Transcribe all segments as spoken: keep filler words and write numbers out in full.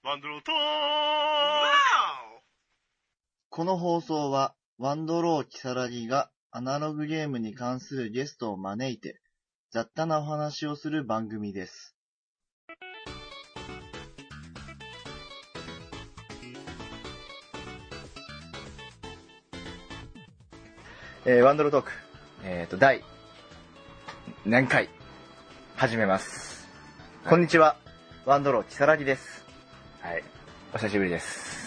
ワンドローとーこの放送は、ワンドロー・キサラギがアナログゲームに関するゲストを招いて、雑多なお話をする番組です。 えー、ワンドロートーク、えーと、第何回始めます。はい、こんにちは、ワンドロー・キサラギです。はい、お久しぶりです。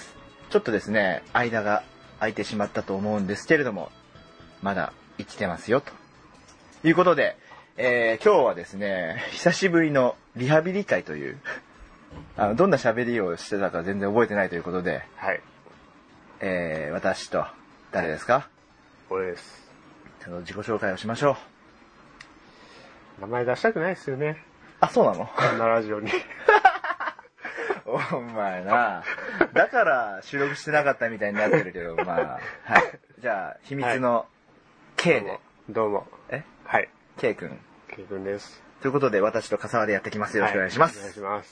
ちょっとですね、間が空いてしまったと思うんですけれども、まだ生きてますよ、ということで、えー、今日はですね、久しぶりのリハビリ会という、あの、どんな喋りをしてたか全然覚えてないということで、 はい。 えー、私と、誰ですか？ 俺です。 ちょっと自己紹介をしましょう。名前出したくないですよね。 あ、そうなの？ こんなラジオに。 お前な。だから収録してなかったみたいになってるけど、まあ。はい。じゃあ、秘密の K で。 どうも。どうもえはい。 K 君。 K 君です。 ということで、私と笠原でやっていきます。よろしくお願いします。 はい、お願いします。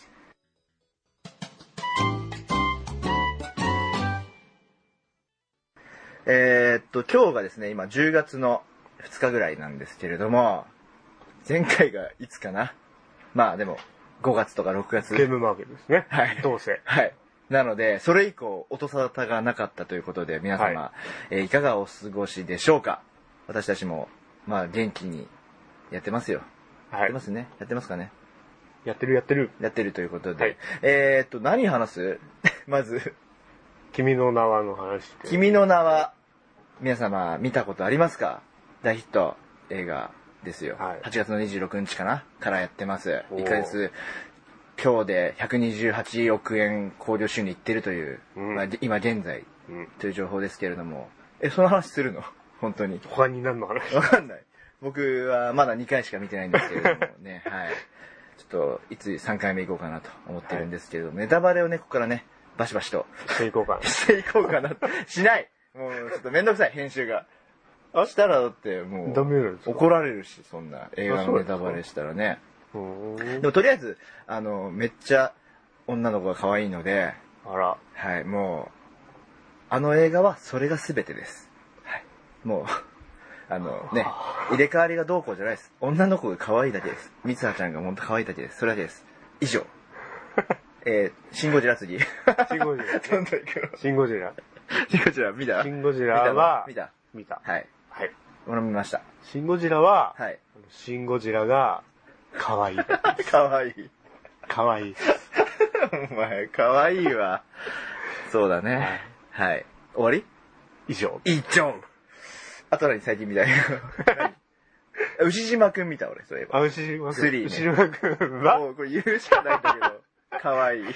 えー、っと、今日がですね、今じゅうがつのふつかぐらいなんですけれども、前回がいつかな？まあでも、ごがつとかろくがつ。 ゲームマーケットですね。 はい。 どうせ。 はい。なので、それ以降、音沙汰がなかったということで、皆様、はい、えー、いかがお過ごしでしょうか？私たちも、まあ元気にやってますよ。はい。やってますね。やってますかね。 やってるやってる。 やってるということで。 はい、 えーっと、何話す？まず。 君の名はの話で。 君の名は、皆様見たことありますか？大ヒット映画ですよ。はい、はちがつのにじゅうろくにちかなからやってます。いっかげつ、今日でひゃくにじゅうはちおくえん興行収入いってるという、うん、まあ、今現在という情報ですけれども、え、その話するの？本当に。 他に何の話？ わかんない。僕はまだにかいしか見てないんですけれどもね、はい。ちょっと、いつさんかいめ行こうかなと思ってるんですけれども、はい、ネタバレをね、ここからね、バシバシと。 していこうかな。 していこうかな。しない。もう、ちょっとめんどくさい、編集が。あしたらだってもう、 ダメなんですか？ 怒られるし、そんな映画のネタバレしたらね。でもとりあえず、あの、めっちゃ女の子が可愛いので、 あら。 はい、もう、あの映画はそれが全てです。はい。もう、あのね、入れ替わりがどうこうじゃないです。女の子が可愛いだけです。三葉ちゃんが本当可愛いだけです。それだけです。以上。えー、シンゴジラ次。 シンゴジラ。 どんどん行くよ。 シンゴジラ。 シンゴジラ見た？ シンゴジラは、 見た？ 見た。 はい。 はい。 俺も見ました。 シンゴジラは、 はい。 シンゴジラが、可愛い。 可愛い。 可愛い。 お前、可愛いわ。そうだね。はい。はい、終わり？ 以上。 以上。あと何最近見たい？牛島くん見た俺、そういえば。 あ、牛島くん。 スリー、ね。 牛島くんはもうこれ言うしかないんだけど、可愛い。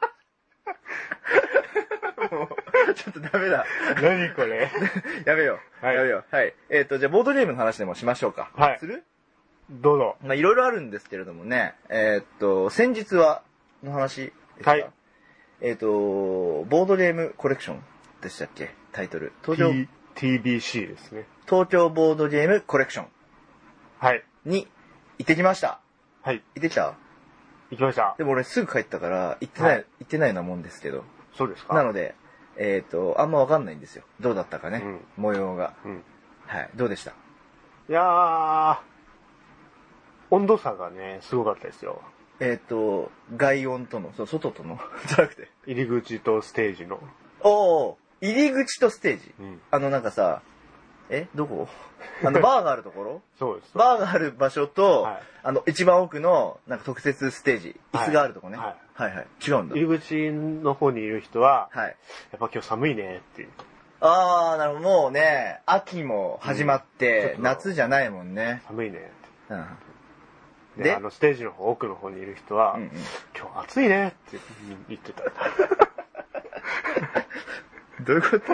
もう、ちょっとダメだ。 何これ？ やめよう。はい、やめよう。はい。えっと、じゃあボードゲームの話でもしましょうか。 はい。 する？ どうぞ。 まあ、いろいろあるんですけれどもね。えー、っと、先日は、の話ですか？はい。えー、っと、ボードゲームコレクションでしたっけ？タイトル。 東京、T、ティービーシー ですね。 東京ボードゲームコレクション。 はい。 に、行ってきました。 はい。 行ってきた？ 行きました。 でも俺すぐ帰ったから、行ってない、はい、行ってないようなもんですけど。 そうですか？ なので、えっと、あんまわかんないんですよ。どうだったかね。うん、模様が、 うん。 はい。どうでした？ いやー、温度差がね、すごかったですよ。 えっと、外音との、そう、外との、じゃなくて。 入り口とステージの。 おー、入り口とステージ。 うん、 あの、なんかさ、えどこ？あの、バーがあるところ？ そうです。 バーがある場所と、はい、あの、一番奥の、なんか特設ステージ、椅子があるとこね。はい、はい、はいはい。違うんだ。 入り口の方にいる人は、 はい。 やっぱ今日寒いねっていう。 あー、なるほど。もうね、秋も始まって、うん、夏じゃないもんね。 寒いねって。 うん。 で、あの、ステージの方、奥の方にいる人は、うんうん、今日暑いねって言ってた。 どういうこと？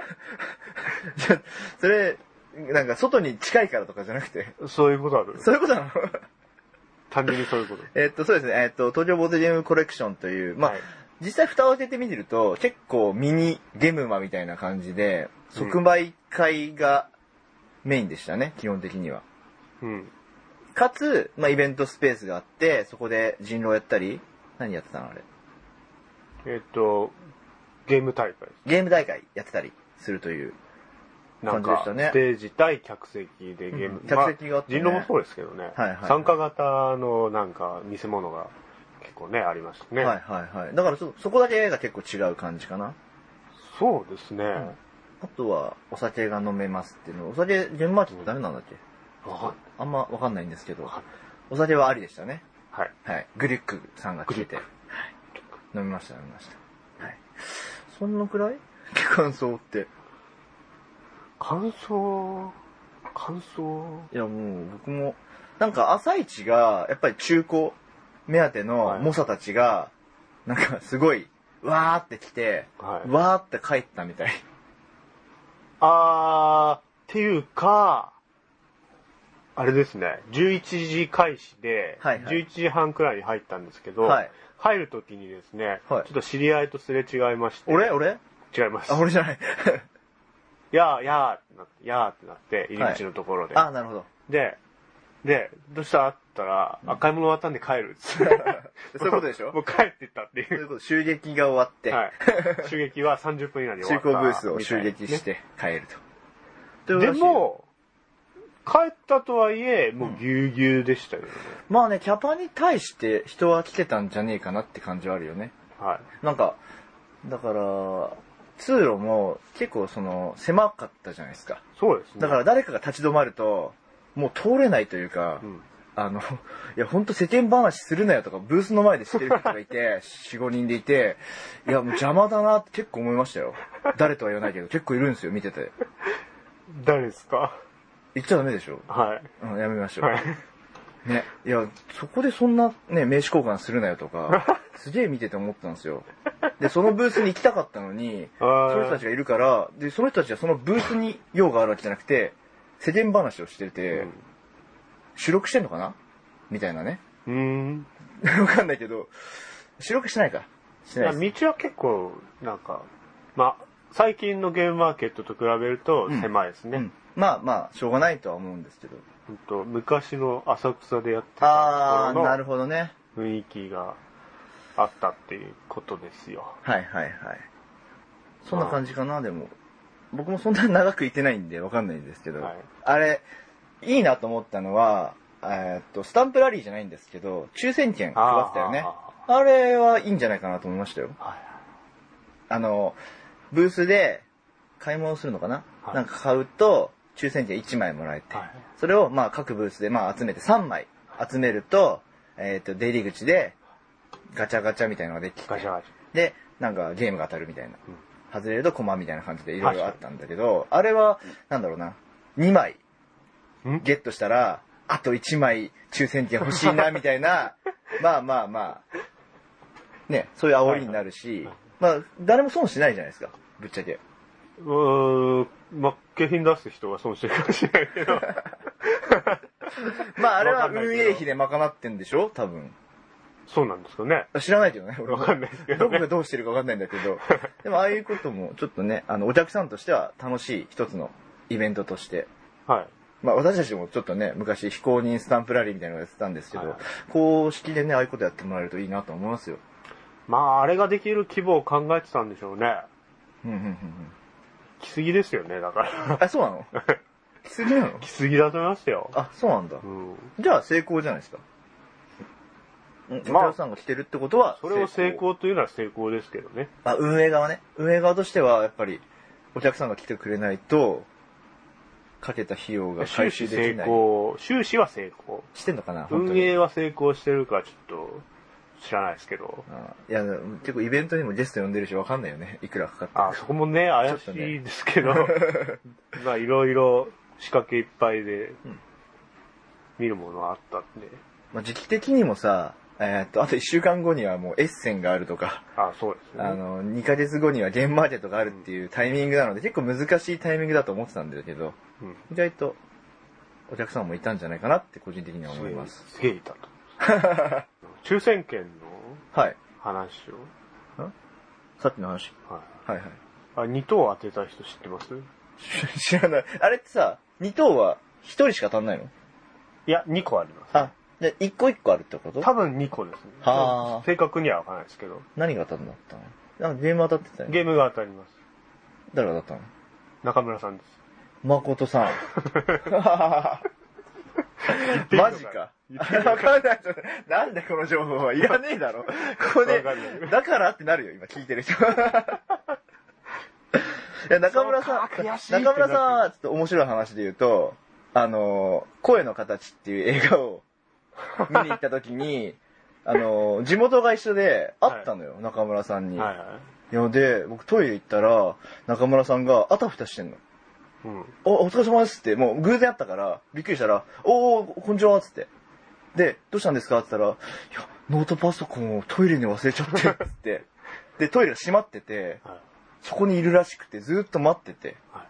それ、なんか外に近いからとかじゃなくて。 そういうことある？ そういうことなの？ 単純にそういうこと。 えっと、そうですね。えっと、東京ボードゲームコレクションという、まあ、はい、実際蓋を開けてみると、結構ミニゲムマみたいな感じで、即売会がメインでしたね、基本的には。 うん。 かつ、まあ、イベントスペースがあって、そこで人狼やったり、何やってたのあれ。 えっと、ゲーム大会です。 ゲーム大会やってたりするというなんか、 感じでしたね。 ステージ対客席でゲーム、 うん客席があってねまあ、人狼もそうですけどね、 はいはいはい参加型のなんか見せ物が結構ね、ありましたね。 はいはいはい。だからそ、そこだけが結構違う感じかな。 そうですね。 んあとは、お酒が飲めますっていうの。お酒、ゲームマーケットダメなんだっけ、 わあんまわかんないんですけどわかん、 お酒はありでしたね。 はい。 はい。グリュックさんが来てて、はい、飲みました飲みました。はい。そんなくらい感想って。 感想、感想。 いやもう僕も、なんか朝一が、やっぱり中古目当ての猛者たちが、なんかすごい、わーって来て、 はい、 わーって帰ったみたい。 あー、っていうか、あれですね、じゅういちじ開始で、 はいはい、 じゅういちじはんくらいに入ったんですけど、はい、入るときにですね、はい、ちょっと知り合いとすれ違いまして。 俺俺違います。 あ、俺じゃない。 やー、やーってなって、やーってなって、入り口のところで。 はい、あ、なるほど。 で、で、どうしたって言ったら、うん、赤いもの終わったんで帰るっつって。 そういうことでしょもう帰ってったっていう。 そういうこと、襲撃が終わって。 はい。襲撃はさんじゅっぷん以内に終わった。 中古ブースを襲撃して帰ると。 ね、でも、帰ったとはいえ、もうぎゅうぎゅうでしたよね、 うん。まあね、キャパに対して人は来てたんじゃねえかなって感じはあるよね。 はい。 なんか、だから、通路も結構その狭かったじゃないですか。 そうですね。 だから誰かが立ち止まると、もう通れないというか、うん、あの、いやほんと世間話するなよとか、ブースの前でしてる人がいて、よん、ごにんでいて、いやもう邪魔だなって結構思いましたよ。誰とは言わないけど、結構いるんですよ、見てて。 誰ですか？ 言っちゃダメでしょ？ はい。 うん、やめましょう。 はい。 ね、いや、そこでそんなね、名刺交換するなよとか、すげえ見てて思ったんですよ。で、そのブースに行きたかったのに、その人たちがいるから、で、その人たちはそのブースに用があるわけじゃなくて、世間話をしてて、うん、収録してんのかなみたいなね。 うーん。 わかんないけど、収録してないか。してないです。 道は結構、なんか、まあ、最近のゲームマーケットと比べると狭いですね。 うんうん、まあまあ、しょうがないとは思うんですけど。 ほんと昔の浅草でやってた頃の、なるほどね。 雰囲気があったっていうことですよ。 はいはいはい。そんな感じかな、でも。僕もそんな長くいてないんでわかんないんですけど、はい、あれ、いいなと思ったのは、えー、っと、スタンプラリーじゃないんですけど、抽選券配ってたよね。あ, あれはいいんじゃないかなと思いましたよ。はい、あの、ブースで買い物するのかな、はい、なんか買うと、抽選券いちまいもらえて、はい、それをまあ各ブースでまあ集めてさんまい集めると、えっと、出入り口でガチャガチャみたいなのができて、 ガチャガチャで、なんかゲームが当たるみたいな。うん、外れるとコマみたいな感じでいろいろあったんだけど、あれは、なんだろうな、にまいゲットしたら、あといちまい抽選券欲しいな、みたいな、まあまあまあ、ね、そういう煽りになるし、まあ、誰も損しないじゃないですか、ぶっちゃけ。 うーん、まあ、景品出す人は損してるかもしれないけど。 まあ、あれは運営費で賄ってんでしょ多分。 そうなんですかね。 知らないけどね、俺わかんないですけど、ね。 どこがどうしてるかわかんないんだけど。でも、ああいうことも、ちょっとね、あの、お客さんとしては楽しい一つのイベントとして。 はい。 まあ、私たちもちょっとね、昔非公認スタンプラリーみたいなのをやってたんですけど、はい、公式でね、ああいうことやってもらえるといいなと思いますよ。 まあ、あれができる規模を考えてたんでしょうね。 うんうんうんうん。 来すぎですよね、だから。 あ、そうなの？来すぎなの？ 来すぎだと思いますよ。 あ、そうなんだ。うん、じゃあ成功じゃないですか。まあ、お客さんが来てるってことは、 それを成功というのは成功ですけどね。 あ、運営側ね。運営側としては、やっぱり、お客さんが来てくれないと、かけた費用が回収できない。 終始成功。終始は成功。 してんのかな？ 運営は成功してるかちょっと、知らないですけど。 あいや、結構イベントにもゲスト呼んでるしわかんないよね。いくらかかってる。 あ、そこもね、怪しいですけど、ね、まあ、いろいろ仕掛けいっぱいで、見るものはあったんで。 まあ、時期的にもさ、えー、っと、あといっしゅうかんごにはもうエッセンがあるとか、 あ、そうですね。 あの、にかげつごにはゲームマーケットがあるっていうタイミングなので、結構難しいタイミングだと思ってたんだけど、うん、意外とお客さんもいたんじゃないかなって個人的には思います。 すげえいたと。抽選券の話を、 はい、さっきの話、はい、はいはいあ、に等当てた人知ってます？ 知らない。あれってさ、に等はひとりしか当たんないの？ いや、にこあります。 あ、 で、一個一個あるってこと多分にこですね。 はあ。 正確にはわからないですけど。 何が当たんだったの？なんかゲーム当たってたよね。 ゲームが当たります。 誰が当たったの？ 中村さんです。 誠さん。マジか。わかんない。なんでこの情報はいらねえだろ。ここで、だからってなるよ、今聞いてる人。いや、中村さん、中村さんはちょっと面白い話で言うと、あの、声の形っていう映画を見に行った時に、あの、地元が一緒で会ったのよ、はい、中村さんに。はいはい、いや、で、僕トイレ行ったら、中村さんがあたふたしてんの。うん、お、お疲れ様ですって、もう偶然会ったから、びっくりしたら、おー、こんにちは、つって。で、どうしたんですかって言ったら、いや、ノートパソコンをトイレに忘れちゃって、つって。で、トイレが閉まってて、はい、そこにいるらしくて、ずーっと待ってて、はい、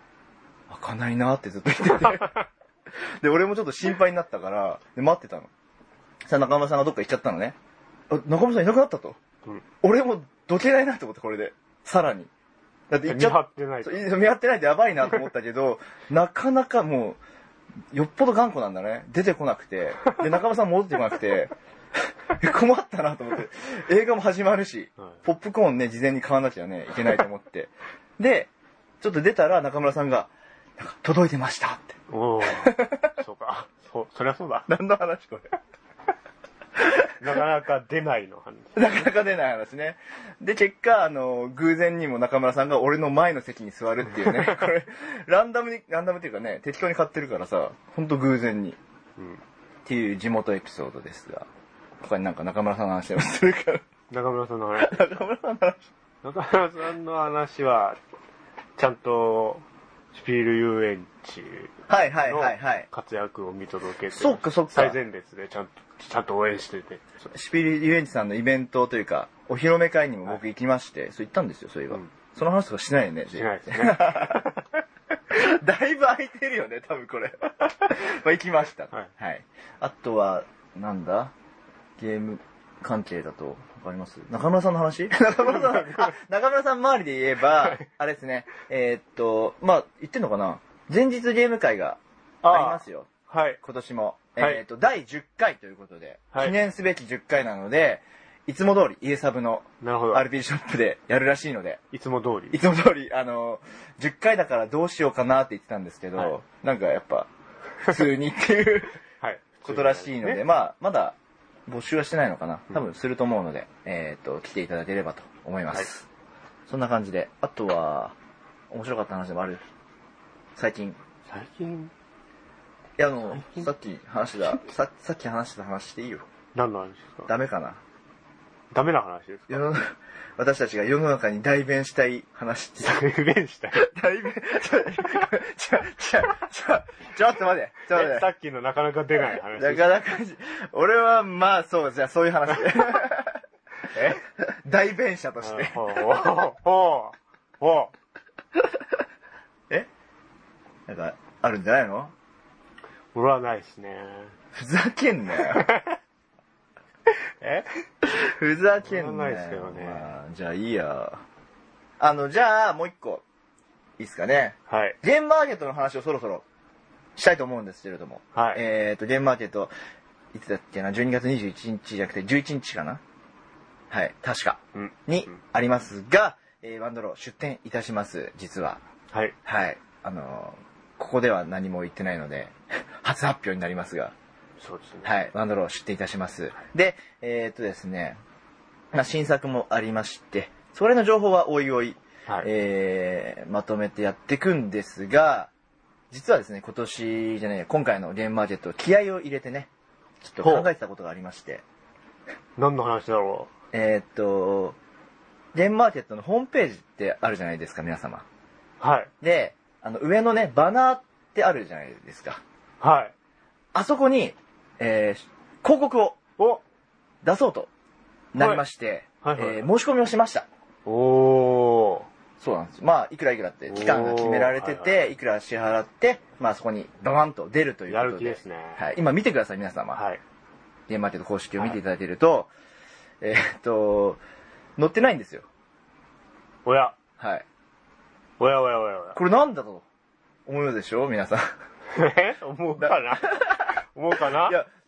開かないなーってずっと言ってて。で、俺もちょっと心配になったから、で待ってたの。さあ、中村さんがどっか行っちゃったのね。あ、中村さんいなくなったと。うん、俺もどけないなと思って、これで。さらに。だって見張ってない。 見張ってないとやばいなと思ったけど、なかなかもう、よっぽど頑固なんだね。出てこなくて。で、中村さん戻ってこなくて、困ったなと思って。映画も始まるし、はい、ポップコーンね、事前に買わなきゃね、いけないと思って。で、ちょっと出たら中村さんが、なんか届いてましたって。 おー。そうか。そう、そりゃそうだ。 何の話これ。 なかなか出ないの話。 なかなか出ない話ね。で、結果、あの、偶然にも中村さんが俺の前の席に座るっていうね。これ、ランダムに、ランダムっていうかね、適当に買ってるからさ、ほんと偶然に。うん。っていう地元エピソードですが。他になんか中村さんの話をするから。 中村さんの話。 中村さんの話。 中村さんの話は、ちゃんと、シュピール遊園地はいはいはいはい。 活躍を見届けて、 そっかそっか。 最前列でちゃんと、ちゃんと応援してて。 シュピール遊園地さんのイベントというか、お披露目会にも僕行きまして、はい、そう行ったんですよ、そういえば。うん、その話とかしないよね。 しないですね。 だいぶ空いてるよね、多分これ。まあ行きました。はい。はい。あとは、なんだゲーム関係だと、わかります中村さんの話中村さん、あ、中村さん周りで言えば、はい、あれですね、えー、っと、まあ、言ってんのかな前日ゲーム会がありますよ。 はい。 今年も。はい、えー、っと、だいじゅっかいということで、はい、記念すべきじゅっかいなので、いつも通り、イエサブの アールピージー ショップでやるらしいので。 いつも通りいつも通り、あの、じゅっかいだからどうしようかなって言ってたんですけど、はい、なんかやっぱ、普通にっていうはい、ことらしいので、ね、まあ、まだ募集はしてないのかな。多分すると思うので、うん、えっと、来ていただければと思います。はい、そんな感じで。あとは、面白かった話でもある最近。 最近いや、あの、さっき話した、さ、さっき話した話していいよ。 何の話ですか？ ダメかな？ ダメな話ですか？ 私たちが世の中に代弁したい話って。 代弁したい代弁、ちょ、ちょ、ちょ、ちょ、ちょっと待って、ちょっと待って。 さっきのなかなか出ない話。 なかなか、俺は、まあ、そう、じゃあそういう話で。え代弁者として。ほうほうほうほう。えなんか、あるんじゃないの？ 俺はないですね。 ふざけんなよ。えふざけんなよ。 ないですけどね。 まあ、じゃあいいや。あの、じゃあ、もう一個。いいっすかね。 はい。 ゲームマーケットの話をそろそろしたいと思うんですけれども。 はい。 えっと、ゲームマーケット、いつだっけな、じゅうにがつにじゅういちにちじゃなくてじゅういちにちかな。はい、確か。うん、にありますが、えー、ワンドロー出展いたします、実は。 はい。 はい。あのー、ここでは何も言ってないので、初発表になりますが。 そうですね。 はい。ワンドロー出展いたします。で、えー、っとですね、まあ、新作もありまして、それの情報はおいおい、はい、えー、まとめてやっていくんですが、実はですね、今年じゃない、今回のゲームマーケット、気合を入れてね、ちょっと考えてたことがありまして。 何の話だろうえー、っと、ゲームマーケットのホームページってあるじゃないですか、皆様。 はい。 で、あの、上のね、バナーってあるじゃないですか。 はい。 あそこに、えー、広告を出そうとなりまして、はいはいはい、えー、申し込みをしました。 おー。 そうなんです。まあ、いくらいくらって期間が決められてて、はいはい、いくら支払って、まあそこにババンと出るということで。 やる気ですね。 はい。今見てください、皆様。 はい。 ゲームマーケット公式を見ていただけると、はい、えー、っと、載ってないんですよ。 おや。 はい。 おやおやおやおや。 これなんだと思うでしょ皆さん。 え思うかな思うかないや、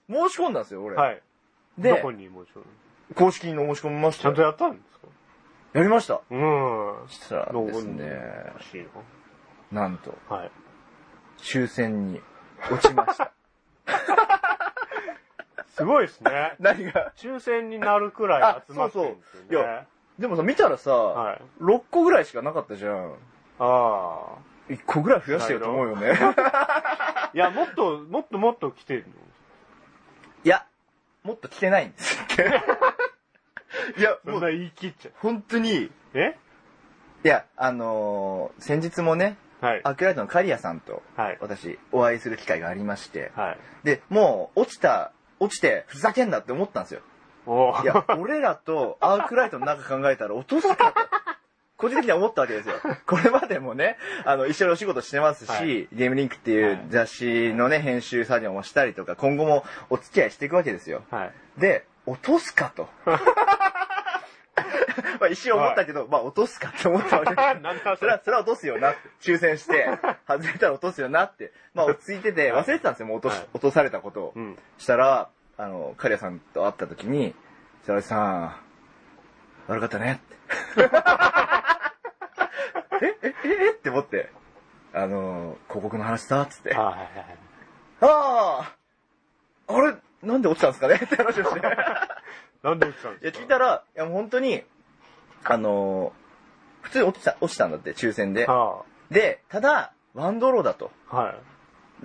申し込んだんですよ、俺。 はい。 で、 どこに申し込む公式に申し込みましたよ。 ちゃんとやったんですか？ やりました。 うん。 そしたらですね、なんと、 はい。 抽選に落ちました。 すごいですね。 何が抽選になるくらい集まってるんですよね。そうそう。いや、 でもさ、見たらさ、はい、ろっこぐらいしかなかったじゃん。ああ。いっこぐらい増やしてると思うよね。 いや、もっと、もっともっと来てるの。 いや、もっと来てないんですって。いや、 もう、そんな言い切っちゃう。 本当に。 えいや、あのー、先日もね、はい、アークライトのカリアさんと、私、お会いする機会がありまして、はい、で、もう、落ちた、落ちて、ふざけんなって思ったんですよ。いや、俺らとアークライトの中考えたら落とすかと。個人的には思ったわけですよ。これまでもね、あの、一緒にお仕事してますし、はい、ゲームリンクっていう雑誌のね、編集作業もしたりとか、今後もお付き合いしていくわけですよ。はい、で、落とすかと。まあ一瞬思ったけど、はい、まあ落とすかって思ったわけです。それは、それは落とすよなって。抽選して、外れたら落とすよなって。まあ落ち着いてて、忘れてたんですよ、もう落とし、はい、落とされたことを。うん、したら、あの、カリアさんと会った時に、佐々木さん、悪かったねって。ええええって思って、あの、広告の話さ、つって。ああ、あれ、なんで落ちたんですかねって話をして。 なんで落ちたんですか？ いや、聞いたら、いや、もう本当に、あの、普通に落ちた、落ちたんだって、抽選で。はあ、で、ただ、ワンドローだと。はい。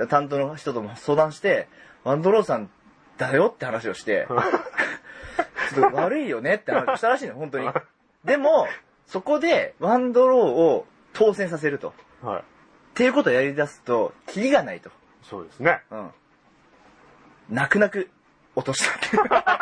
担当の人とも相談して、ワンドローさんだよって話をして、ちょっと悪いよねって話をしたらしいの、本当に。でも、そこで、ワンドローを当選させると。はい。っていうことをやり出すと、キリがないと。 そうですね。 うん。泣く泣く、落としたっていう。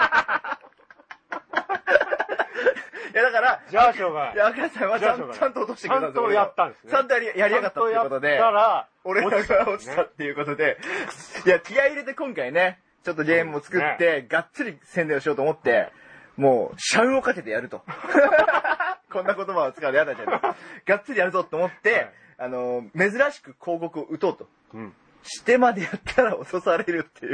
いやだから、 じゃあしょうがない。 いや、赤さんはちゃんちゃんと落としてくれたんですよ。ちゃんとやったんですね。 ちゃんとやりやりやがったっていうことで、俺らが落ちたっていうことで、いや、気合い入れて今回ね、ちょっとゲームを作って、がっつり宣伝をしようと思って、もう、社運をかけてやると。こんな言葉を使うの嫌だけど、がっつりやるぞと思って、あの、珍しく広告を打とうと。してまでやったら落とされるっていう。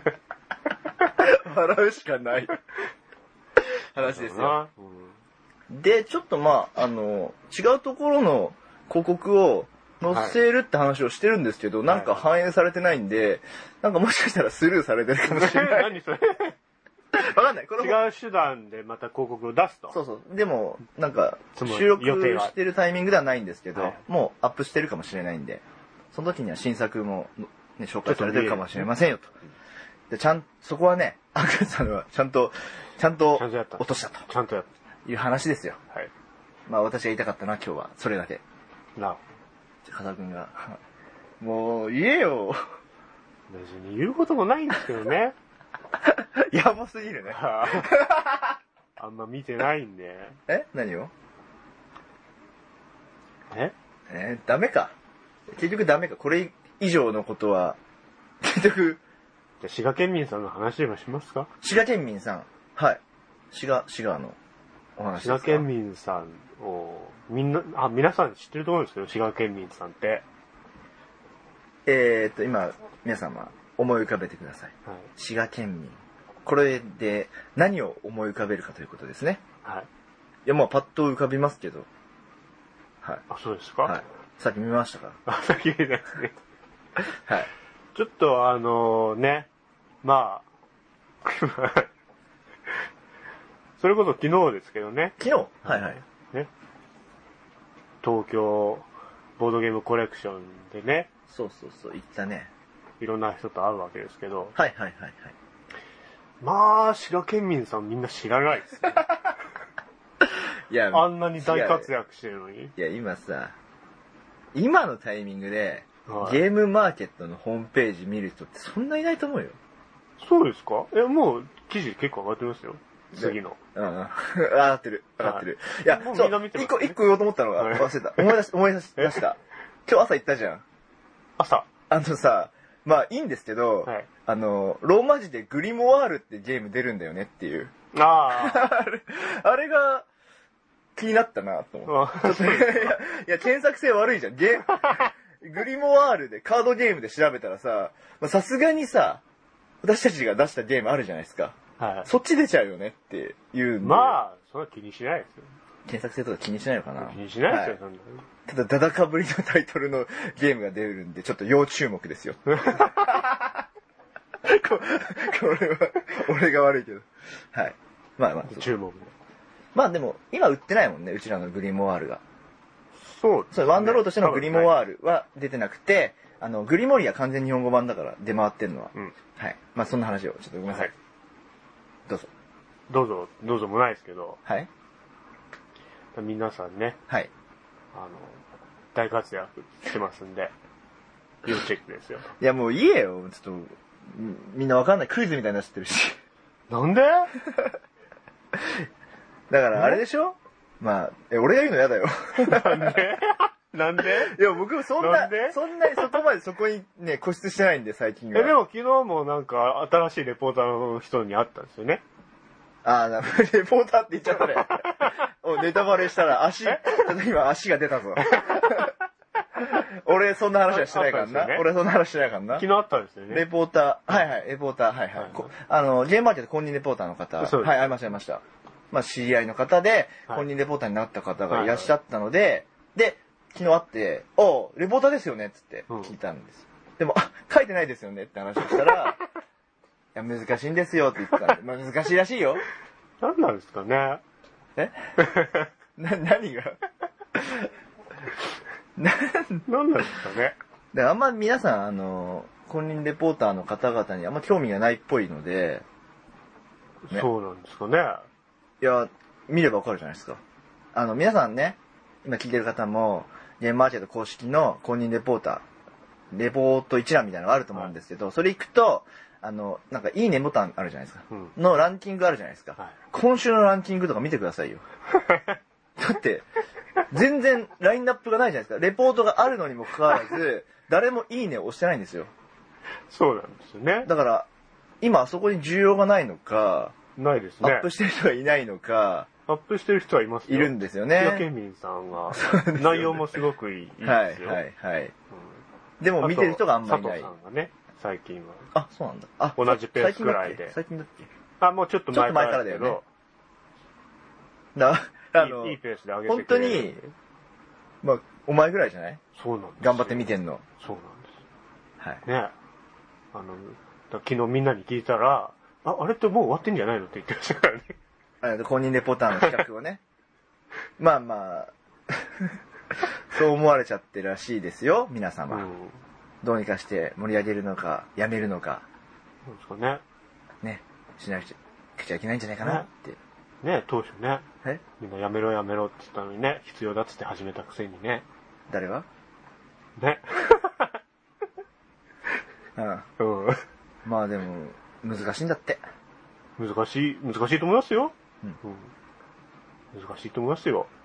笑うしかない話ですよ。で、ちょっとまあ、あの、違うところの広告を載せるって話をしてるんですけど、はい、なんか反映されてないんで、なんかもしかしたらスルーされてるかもしれない。 何それわかんない。 これ違う手段でまた広告を出すと。 そうそう。でも、なんか、収録してるタイミングではないんですけど、はい、もうアップしてるかもしれないんで、その時には新作も、ね、紹介されてるかもしれませんよと。で、ちゃん、そこはね、アクルさんはちゃんと、ちゃんと落としたと。 ちゃんとやった。 いう話ですよ。はい。まあ私が言いたかったな、今日は。それだけ。なあ。風君が、もう言えよ。 別に言うこともないんですけどね。 やばすぎるね。 あんま見てないんで。 え何をええー、ダメか。結局ダメか。これ以上のことは、結局。 じゃあ、滋賀県民さんの話でもしますか？ 滋賀県民さん。はい。滋賀、滋賀のお話ですか？ 滋賀県民さんを、みんな、あ、皆さん知ってると思うんですけど、滋賀県民さんって。 えーっと、今、皆様、思い浮かべてください。はい、滋賀県民。これで何を思い浮かべるかということですね。はい。いや、まあ、パッと浮かびますけど。はい。 あ、そうですか？はい。 さっき見ましたか？ あ、さっき見たですね。はい。ちょっと、あのー、ね、まあ、それこそ昨日ですけどね。 昨日はいはい。ね。 東京ボードゲームコレクションでね。 そうそうそう、行ったね。 いろんな人と会うわけですけど。 はいはいはいはい。 まあ、滋賀県民さんみんな知らないですね。いや、あんなに大活躍してるのに。 いや、今さ、今のタイミングで、はい、ゲームマーケットのホームページ見る人ってそんないないと思うよ。 そうですか？え、もう記事結構上がってますよ。次の。 うん。上がってる。上がってる。はい、いや、そう、一個、一個言おうと思ったのが忘れた。思い出し、思い出しました。今日朝行ったじゃん。 朝？ あのさ、まあいいんですけど、はい、あの、ローマ字でグリモワールってゲーム出るんだよねっていう。ああ。あれ、あれが気になったなと思って。いや、いや、検索性悪いじゃん。ゲグリモワールでカードゲームで調べたらさ、さすがにさ、 私たちが出したゲームあるじゃないですか。 はい。 そっち出ちゃうよねっていうまあ、そんな気にしないですよ。 検索性とか気にしないのかな。 気にしないですよ、そんな。 ただ、ダダかぶりのタイトルのゲームが出るんで、ちょっと要注目ですよ。ここれは、俺が悪いけど。はい。まあまあ。 注目。 まあでも、今売ってないもんね、うちらのグリモワールが。 そうですね。 そう、ワンダローとしてのグリモワールは出てなくて、あの、グリモリは完全日本語版だから出回ってんのは。うん。はい。まあそんな話を、ちょっとごめんなさい。はい、どうぞ。 どうぞ、どうぞもないですけど。 はい。 皆さんね。 はい。 あの、大活躍してますんで、要チェックですよ。 いやもう言えよ、ちょっと、みんなわかんない。クイズみたいになっちゃってるし。 なんでだからあれでしょ、まあ、え、俺が言うの嫌だよ。 なんでなんでいや、僕そんな、そんなにそこまでそこにね、固執してないんで、最近は。 え、でも昨日もなんか新しいレポーターの人に会ったんですよね。 ああ、レポーターって言っちゃったね。お、ネタバレしたら足、今足が出たぞ。俺そんな話はしてないからな。ね、俺そんな話してないからな。 昨日あったんですよね。 レポーター、はいはい、レポーター、はいはい。はいはい、あの、ゲームマーケット公認レポーターの方、はい、会いました、会いました。まあ、知り合いの方で、公認レポーターになった方がいらっしゃったので、はいはい、で、昨日会って、おレポーターですよねっつって聞いたんです。うん、でも、あ、書いてないですよねって話をしたら、いや、難しいんですよって言ってたんで、まあ、難しいらしいよ。 何なんですかね。 えな、何がな、何なんですかね。 で、あんま皆さん、あの、公認レポーターの方々にあんま興味がないっぽいので、 ね、そうなんですかね。 いや、見ればわかるじゃないですか。あの、皆さんね、今聞いてる方も、ゲームマーケット公式の公認レポーター、レポート一覧みたいなのがあると思うんですけど、はい、それ行くと、あの、なんか、いいねボタンあるじゃないですか。うん、のランキングあるじゃないですか。はい、今週のランキングとか見てくださいよ。だって、全然ラインナップがないじゃないですか。レポートがあるのにもかかわらず、誰もいいねを押してないんですよ。 そうなんですよね。 だから、今あそこに需要がないのか、 ないですね。 アップしてる人がいないのか、 アップしてる人はいますよ。 いるんですよね。 ヤケミンさんが、内容もすごくいい、いいですよ。 はいはいはい。うん、でも見てる人があんまりいない。 佐藤さんがね、最近は。 あ、そうなんだ。あ、 同じペースくらいで。 最近だっけ？ あ、もうちょっと前からだけど。 だ、あの、 いいペースで上げてくれる。 本当に、まあ、お前ぐらいじゃない？ そうなんです。 頑張って見てんの。 そうなんです。 はい。 ね。あの、昨日みんなに聞いたら、あ、あれってもう終わってんじゃないのって言ってましたからね。 あの、公認レポーターの企画をね。まあまあ、そう思われちゃってるらしいですよ、皆様。うん、どうにかして盛り上げるのか、やめるのか。 そうですかね。 ね、しなくちゃいけないんじゃないかなって。 ね、ね当初ね。 えみんなやめろやめろって言ったのにね、必要だっつって始めたくせにね。 誰がね。 うん。 うん。 まあでも、難しいんだって。 難しい、難しいと思いますよ。うん。うん、難しいと思いますよ。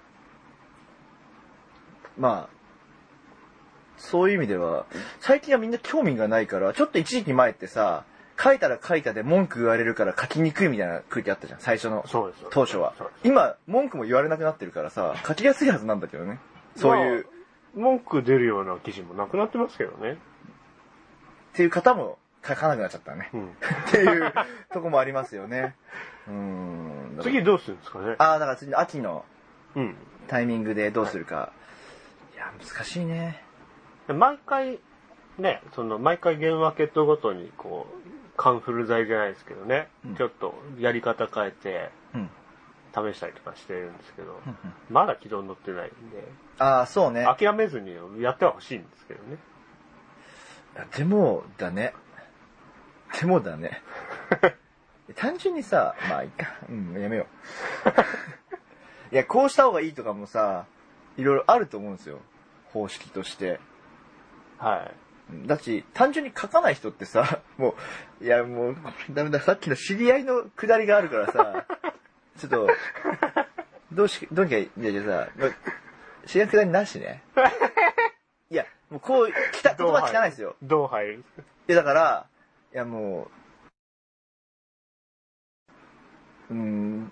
まあ、そういう意味では、最近はみんな興味がないから、ちょっと一時期前ってさ、書いたら書いたで文句言われるから書きにくいみたいな空気あったじゃん、最初の。 そうです。 当初は。今、文句も言われなくなってるからさ、書きやすいはずなんだけどね。そういう。 まあ、文句出るような記事もなくなってますけどね。 っていう方も書かなくなっちゃったね。うん、っていうとこもありますよね。うーん。 次どうするんですかね。 ああ、だから次の秋のタイミングでどうするか。うん、いや、難しいね。 毎回、ね、その、毎回ゲームマーケットごとに、こう、カンフル剤じゃないですけどね、うん、ちょっとやり方変えて、試したりとかしてるんですけど、うんうん、まだ軌道に乗ってないんで。 ああ、そうね。 諦めずにやってはほしいんですけどね。 でも、だね。でもだね。単純にさ、まあいいか。うん、やめよう。いや、こうした方がいいとかもさ、いろいろあると思うんですよ。方式として。 はい。 だし、単純に書かない人ってさ、もう、いやもう、ダメだ、さっきの知り合いのくだりがあるからさ、ちょっと、どうし、どうにか、いやいやさ、知り合いのくだりなしね。いや、もうこう、きた、言葉汚いですよ。 どう入る？ いや、だから、いやもう、うん、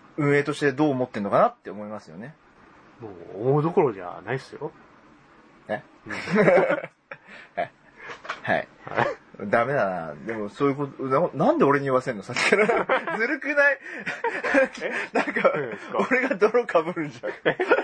運営としてどう思ってんのかなって思いますよね。 もう、思うどころじゃないっすよ。 え、うん、はい。はい。 ダメだな。でもそういうこと、な、なんで俺に言わせんのさっきから。ずるくないなんか、俺が泥かぶるんじゃん。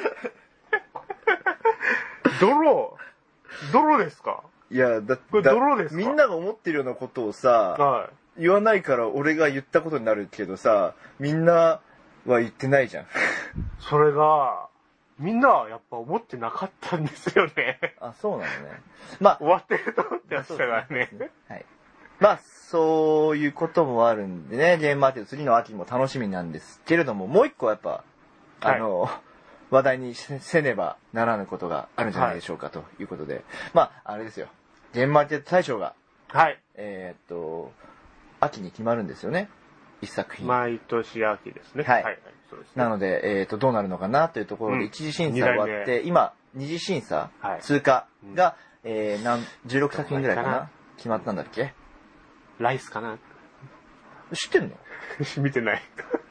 泥泥ですか？ いや、だって、 これ泥ですか？ みんなが思ってるようなことをさ、 はい、 言わないから俺が言ったことになるけどさ、みんなは言ってないじゃん。 それが、みんなはやっぱ思ってなかったんですよね。 あ、そうなのね。まあ、 終わってると思ってやってたからね。 はい。まあ、そういうこともあるんでね、ゲームマーケット次の秋も楽しみなんですけれども、もう一個やっぱ、あの、はい、話題にせねばならぬことがあるんじゃないでしょうか、はい、ということで。まあ、あれですよ。ゲームマーケット大賞が、 はい。 えー、っと、秋に決まるんですよね。一作品。 毎年秋ですね。 はい。はい、そうですね。なので、えー、っと、どうなるのかなというところで、うん、一次審査終わって、今、二次審査、はい、通過が、うん、えー、なん、じゅうろくさく品ぐらいかな決まったんだっけ？ ライスかな？ 知ってんの？ 見てない。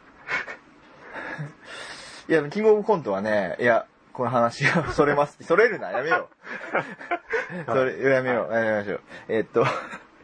いや、キングオブコントはね、いや、この話がそれます。それるな、やめよう。それ、やめよう、やめましょう。えー、っと、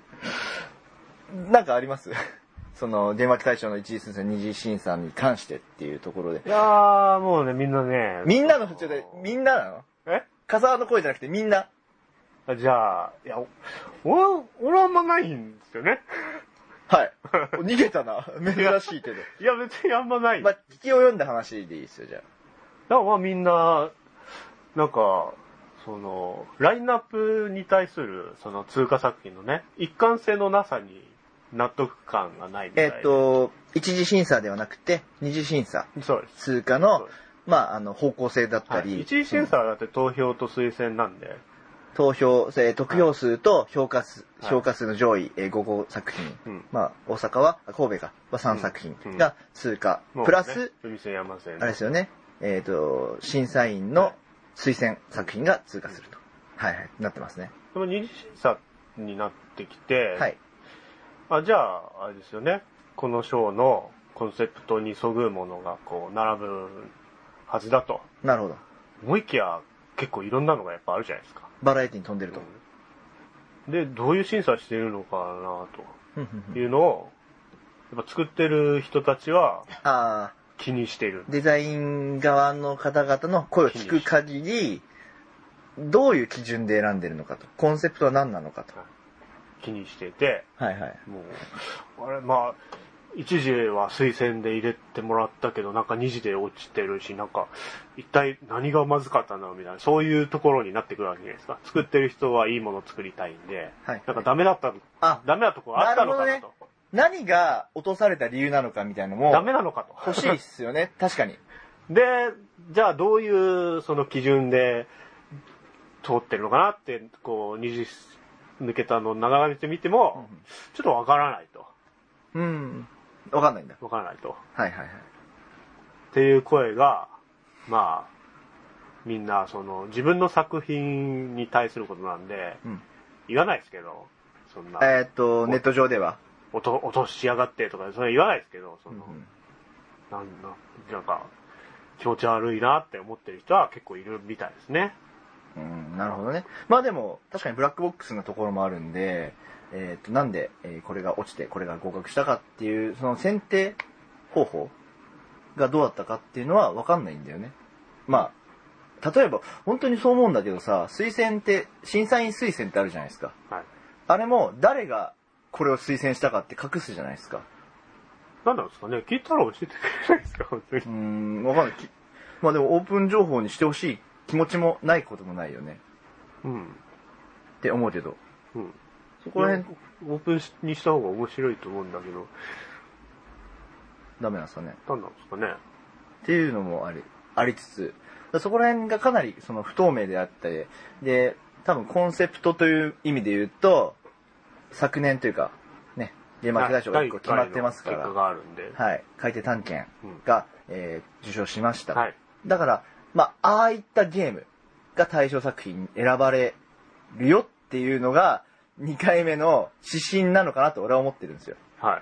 なんかありますその、ゲームマーケット大賞の一次審査、二次審査に関してっていうところで。 いやー、もうね、みんなね。 みんなの普通で、みんななの？ え？ 笠原の声じゃなくてみんな。 じゃあ、いや、俺は、俺はあんまないんですよね。 はい。逃げたな。珍しいけど。 いや、別にあんまない。 まあ、聞きを読んだ話でいいですよ、じゃあ。 だからまあみんな、なんか、その、ラインナップに対する、その通過作品のね、一貫性のなさに納得感がないみたいえっと、一次審査ではなくて、二次審査。 そうです。 通過の、まあ、あの、方向性だったり。 はい、一次審査はだって投票と推薦なんで。 投票、えー、得票数と評価数、はい、評価数の上位、えー、ごこ作品。うん、まあ、大阪は、神戸が、はさんさく品が通過。うんうん、プラス、 ね、 あれですよね。えっ、ー、と、審査員の推薦作品が通過すると。はいはい、なってますね。 でも二次審査になってきて、 はい。 あ、じゃあ、あれですよね。この賞のコンセプトにそぐうものが、こう、並ぶはずだと。 なるほど。 思いきや、結構いろんなのがやっぱあるじゃないですか。 バラエティに飛んでると。 うん、で、どういう審査しているのかな、というのを、やっぱ作ってる人たちは、 あ気にしている。 デザイン側の方々の声を聞く限り、どういう基準で選んでるのかと。コンセプトは何なのかと。 気にしていて、 はいはい。 もう、あれ、まあ、一時は推薦で入れてもらったけど、なんか二次で落ちてるし、なんか、一体何がまずかったんだろうみたいな、そういうところになってくるわけじゃないですか。作ってる人はいいものを作りたいんで、はい、なんかダメだった、あ、ダメなところあったのかなと。なね、 何が落とされた理由なのかみたいなのも、 ダメなのかと。 欲しいっすよね、確かに。 で、じゃあどういうその基準で通ってるのかなって、こう、二次抜けたのを眺めてみても、うん、ちょっとわからないと。 うん。わかんないんだ。 わからないと。 はいはいはい。 っていう声が、まあ、みんな、その、自分の作品に対することなんで、うん、言わないですけど、そんな。 えー、っと、ネット上では落と、落としやがってとか、それ言わないですけど、その、うん、なんな、なんか、気持ち悪いなって思ってる人は結構いるみたいですね。 うん、なるほどね。まあでも、確かにブラックボックスのところもあるんで、えっと、なんで、えー、これが落ちて、これが合格したかっていう、その選定方法がどうだったかっていうのは分かんないんだよね。まあ、例えば、本当にそう思うんだけどさ、推薦って、審査員推薦ってあるじゃないですか。 はい。 あれも、誰がこれを推薦したかって隠すじゃないですか。 なんなんですかね、聞いたら教えてくれないですか、本当に。 うーん、分かんない。まあでも、オープン情報にしてほしい気持ちもないこともないよね。 うん。 って思うけど。 うん。 そこら辺、 オープンにした方が面白いと思うんだけど。 ダメなんですかね。 何なんですかね。 っていうのもあり、ありつつ、そこら辺がかなりその不透明であったり、で、多分コンセプトという意味で言うと、昨年というか、ね、ゲームマーケット大賞がいっこ決まってますから、 結果があるんで。 はい。海底探検が、うん、えー、受賞しました。 はい。 だから、まあ、ああいったゲームが対象作品に選ばれるよっていうのが、にかいめの指針なのかなと俺は思ってるんですよ。 はい。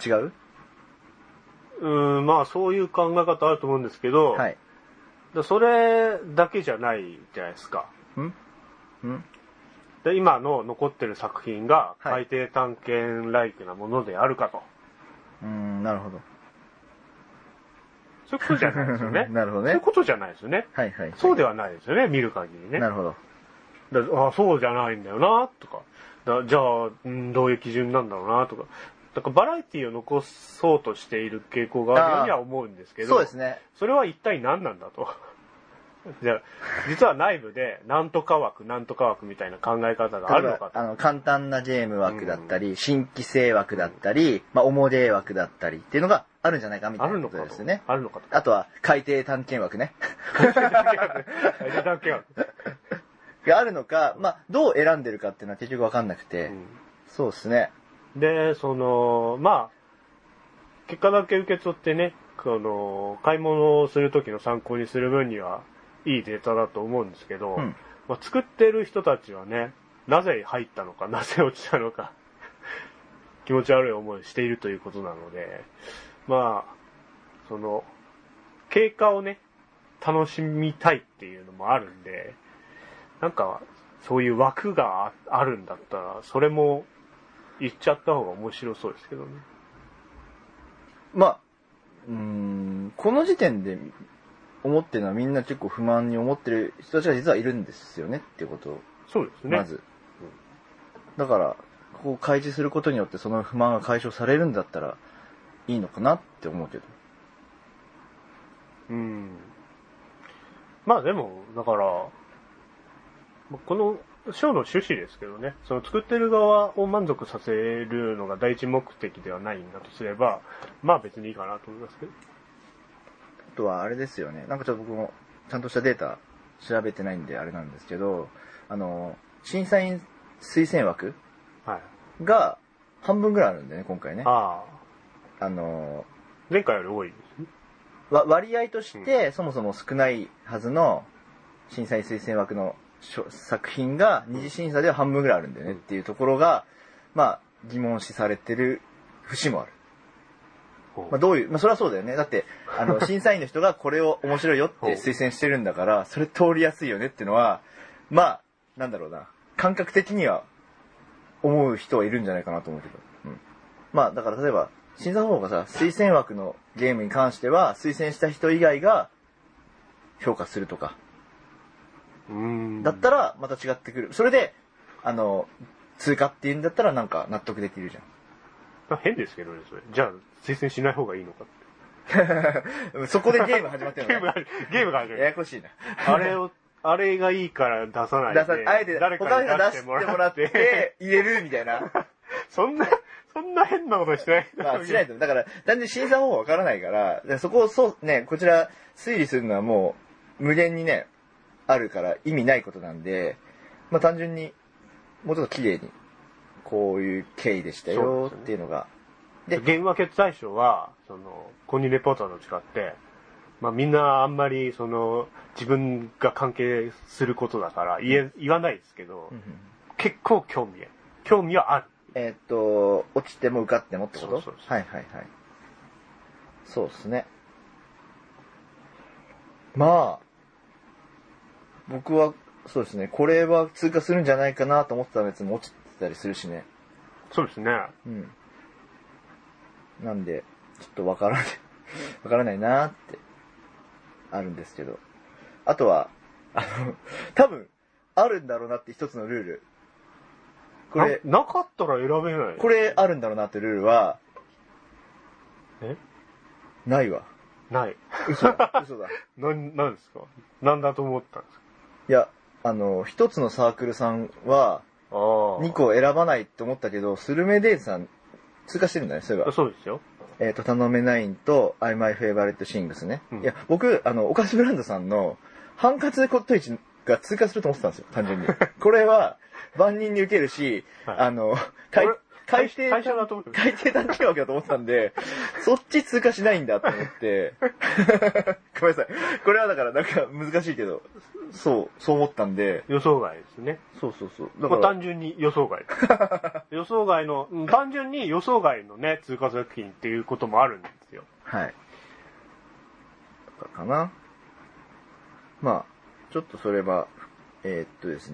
違う？ うーん、まあそういう考え方あると思うんですけど、 はい。 それだけじゃないじゃないですか。 んんで今の残ってる作品が海底探検ライクなものであるかと。 うーん、なるほど。 そういうことじゃないですよね。 なるほどね。 そういうことじゃないですよね。 はいはい、はい。 そうではないですよね、見る限りね。 なるほど。 だあそうじゃないんだよな、とか。だじゃあ、んどういう基準なんだろうな、とか。だからバラエティを残そうとしている傾向があるようには思うんですけど。 そうですね。 それは一体何なんだと。じゃあ、実は内部で、なんとか枠、なんとか枠みたいな考え方があるのかと。 あの、簡単なゲーム枠だったり、うん、新規性枠だったり、まあ、重デー枠だったりっていうのがあるんじゃないかみたいなことですね。 あるのかと。 あとは、海底探検枠ね。 海底探検枠。海底探検枠。 があるのか、まあ、どう選んでるかっていうのは結局わかんなくて、うん、そうですね。 で、その、まあ、結果だけ受け取ってね、この、買い物をするときの参考にする分には、いいデータだと思うんですけど、うん、まあ、作ってる人たちはね、なぜ入ったのか、なぜ落ちたのか、気持ち悪い思いをしているということなので、まあ、その、経過をね、楽しみたいっていうのもあるんで、なんか、そういう枠があるんだったら、それも言っちゃった方が面白そうですけどね。 まあ、うーん、この時点で、思ってるのはみんな結構不満に思ってる人たちが実はいるんですよねっていうことを。 そうですね。 まず。だから、こう開示することによってその不満が解消されるんだったらいいのかなって思うけど。 うん。まあでも、だから、この章の趣旨ですけどね、その作ってる側を満足させるのが第一目的ではないんだとすれば、まあ別にいいかなと思いますけど。 あとはあれですよね。なんかちょっと僕もちゃんとしたデータ調べてないんであれなんですけど、あの、審査員推薦枠が半分ぐらいあるんでね、今回ね。 ああ。あの、 前回より多いですね。 割合としてそもそも少ないはずの審査員推薦枠の作品が二次審査では半分ぐらいあるんだよねっていうところが、まあ疑問視されてる節もある。まあ、どういう、まあ、それはそうだよね。だって、あの、審査員の人がこれを面白いよって推薦してるんだから、それ通りやすいよねっていうのは、まあ、なんだろうな。感覚的には思う人はいるんじゃないかなと思うけど。うん。まあ、だから例えば、審査方法がさ、推薦枠のゲームに関しては、推薦した人以外が評価するとか。 うーん。 だったら、また違ってくる。それで、あの、通過っていうんだったらなんか納得できるじゃん。 変ですけどね、それ。じゃあ、推薦しない方がいいのかって。そこでゲーム始まってるの、 ね、ゲームが始まる。 ややこしいな。 あれを、あれがいいから出さないで。 出さあえて、誰かに出してもらって、入れるみたいな。 そんな、そんな変なことしてない。 まあ、しないと。だから、単純に審査方法わからないから、そこをそう、ね、こちら推理するのはもう、無限にね、あるから意味ないことなんで、まあ単純に、もうちょっと綺麗に、こういう経緯でしたよっていうのが。 で、ゲームマーケット大賞は、その、公認レポーターと違って、まあみんなあんまり、その、自分が関係することだから言え、うん、言わないですけど、うんうん、結構興味、興味はある。 えー、っと、落ちても受かってもってこと？ そうそうそう。 はいはいはい。そうですね。まあ、僕は、そうですね、これは通過するんじゃないかなと思ってたやつも落ちてたりするしね。 そうですね。 うん。なんで、ちょっとわからない、わからないなーって、あるんですけど。あとは、あの、多分、あるんだろうなって一つのルール。 これな、なかったら選べない。 これあるんだろうなってルールは、 えないわ。 ない。 嘘だ。嘘だ。 な、なんですか？なんだと思ったんですか？ いや、あの、一つのサークルさんは、にこ選ばないって思ったけど、スルメデイズさん、通過してるんだね、そういえば。 そうですよ。 えっ、ー、と、頼めないんと、I My Favorite Things ね。うん、いや、僕、あの、お菓子ブランドさんの、ハンカチコットイチが通過すると思ってたんですよ、単純に。これは、万人に受けるし、はい、あの、海海底、海底探検枠だと思ってたんで、そっち通過しないんだと思って、ごめんなさい。これはだからなんか難しいけど、そう、そう思ったんで。 予想外ですね。 そうそうそう。 だから単純に予想外。予想外の、単純に予想外のね、通過作品っていうこともあるんですよ。 はい。かな。まあ、ちょっとそれは、えー、っとですね、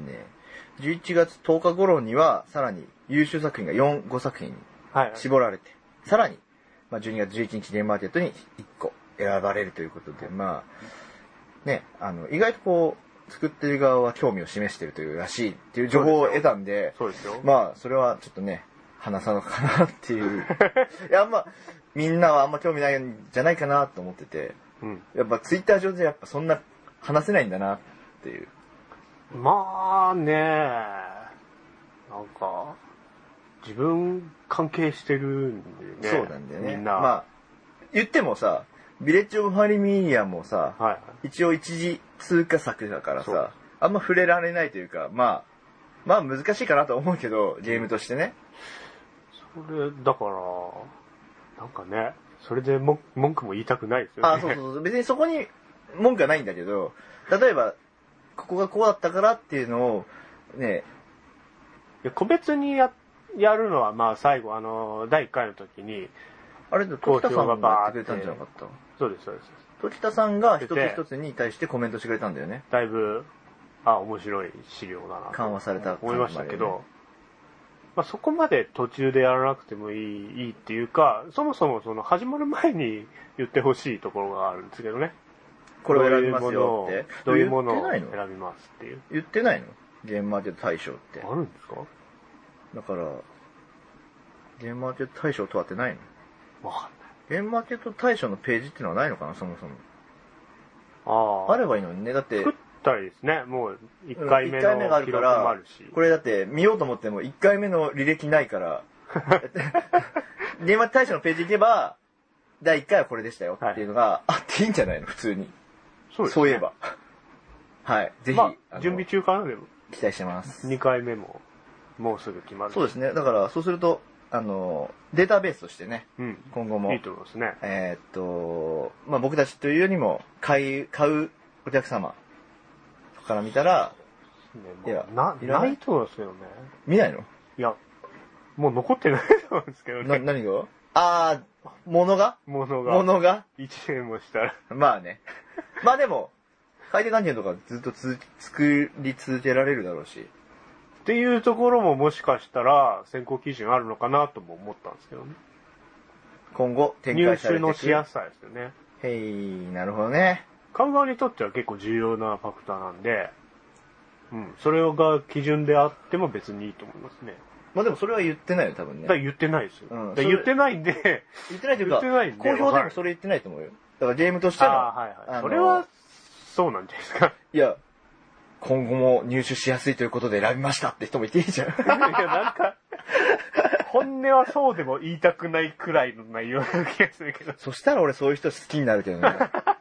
じゅういちがつとおか頃には、さらに優秀作品がよん、ごさく品に絞られて、はい、さらに、まあ、じゅうにがつじゅういちにちゲームマーケットにいっこ選ばれるということで、まあ、ね、あの、意外とこう、作ってる側は興味を示しているというらしいっていう情報を得たんで、 そうですよ。 まあ、それはちょっとね、話さのかなっていう。いや、まあ、みんなはあんま興味ないんじゃないかなと思ってて、うん、やっぱツイッター上でやっぱそんな話せないんだなっていう。 まあね、なんか、自分関係してるんでね。 そうなんだよね。 みんな。 まあ、言ってもさ、ビレッジオブファリミリアもさ、はいはい、一応一時通過作だからさ、あんま触れられないというか、まあ、まあ難しいかなと思うけど、ゲームとしてね。 それ、だから、なんかね、それでも文句も言いたくないですよね。 あ、そうそうそう。別にそこに文句はないんだけど、例えば、ここがこうだったからっていうのを、ね、 いや個別にや、やるのは、まあ最後、あの、だいいっかいの時に、 あれだ、時田さんがやってくれたんじゃなかった？ そうです、そうです。 時田さんが一つ一つに対してコメントしてくれたんだよね。 だいぶ、あ、面白い資料だな。 緩和された、 ね、思いましたけど、まあ、そこまで途中でやらなくてもいい、いいっていうか、そもそもその始まる前に言ってほしいところがあるんですけどね。 これを選びますよって。 どういうものを選びますっていう。 言ってないの？ゲームマーケット大賞って。 あるんですか？ だから、ゲームマーケット大賞とはってないの？ わかんない。 ゲームマーケット大賞のページっていうのはないのかな、そもそも。 ああ。 あればいいのにね。だって。 作ったりですね。もういっかいめの記録もあるし。 これだって見ようと思ってもいっかいめの履歴ないから。ゲームマーケット大賞のページ行けば、だいいっかいはこれでしたよっていうのがあっていいんじゃないの、普通に。 そうですね。 そういえば。はい。ぜひ、 まあ、準備中かな、でも。 期待してます。 にかいめも、もうすぐ決まる。 そうですね。だから、そうすると、あの、データベースとしてね、 うん、 今後も。 いいと思いますね。 えー、っと、まあ僕たちというよりも、買い、買うお客様から見たら、 いや、な、ないと思いますけどね。 見ないの？ いや、もう残ってないと思うんですけどね。 な、何が？あー、物が物が。 物がいちねんもしたら。 まあね。まあでも、買い手関係とかずっとつ作り続けられるだろうし。 っていうところももしかしたら選考基準あるのかなとも思ったんですけどね。 今後展開されていく。 入手のしやすさですよね。 へい、なるほどね。 買う側にとっては結構重要なファクターなんで、うん、それが基準であっても別にいいと思いますね。 まあでもそれは言ってないよ、多分ね。 だから言ってないですよ。うん、だ言ってないんで、 言ってないというか、公表でもそれ言ってないと思うよ。だからゲームとしての。 あ、はいはい、それは、そうなんじゃないですか。 いや、今後も入手しやすいということで選びましたって人もいていいじゃん。いや、 なんか、本音はそうでも言いたくないくらいの内容な気がするけど。 そしたら俺そういう人好きになるけどね。